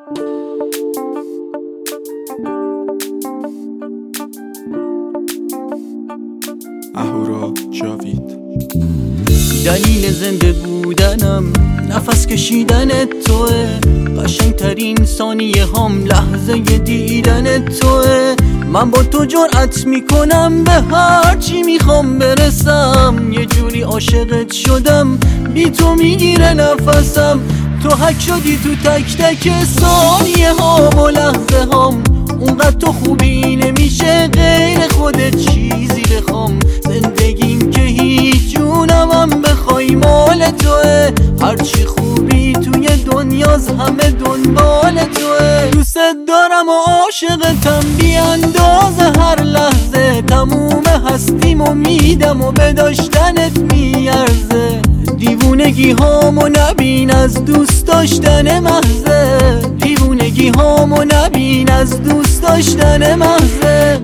اهورا جاوید. دلیل زنده بودنم نفس کشیدن توه، قشنگترین ثانیه هم لحظه دیدن توه. من با تو جرأت میکنم به هر چی میخوام برسم، یه جوری عاشقت شدم بی تو میگیره نفسم. تو حک شدی تو تک تک ثانیه هام و لحظه هام، اونقدر تو خوبی نمیشه غیر خودت چیزی بخوام. زندگیم که هیچ جونمم بخوای مال توه، هرچی خوبی توی دنیاز همه دنبال توه. دوست دارم و عاشقتم بی اندازه، هر لحظه تموم هستیم و میدم و به داشتنت میارزه. دیوونگی هامو نبین از دوست داشتن محضه، دیوونگی هامو نبین از دوست داشتن محضه.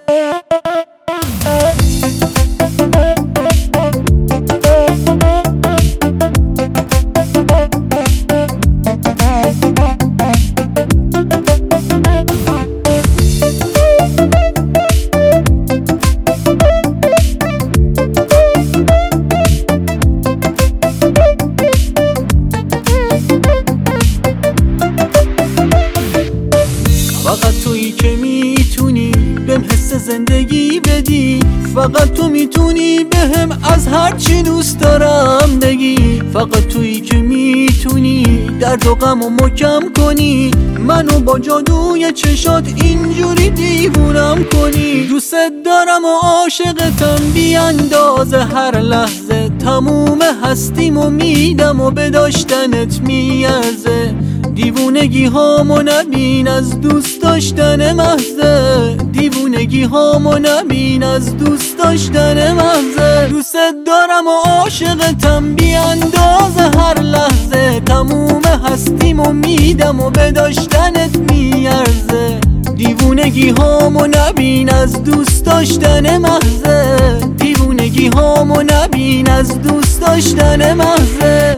فقط تویی که میتونی بهم حس زندگی بدی، فقط تو میتونی بهم از هر چی دوست دارم بگی. فقط تویی که میتونی درد و غم و محکم کنی، منو با جادوی چشات اینجوری دیوونم کنی. دوست دارم و عاشقتم بی اندازه، هر لحظه تموم هستیم و میدم و به داشتنت میارزه. دیوونگی هامو نبین از دوست داشتن محضه، دیوونگی هامو نبین از دوست داشتن محضه. دوست دارم و عاشقتم بی اندازه، هر لحظه تموم هستیم و میدم و به داشتنت میارزه. دیوونگی هامو نبین از دوست داشتن محضه، دیوونگی هامو نبین از دوست داشتن محضه.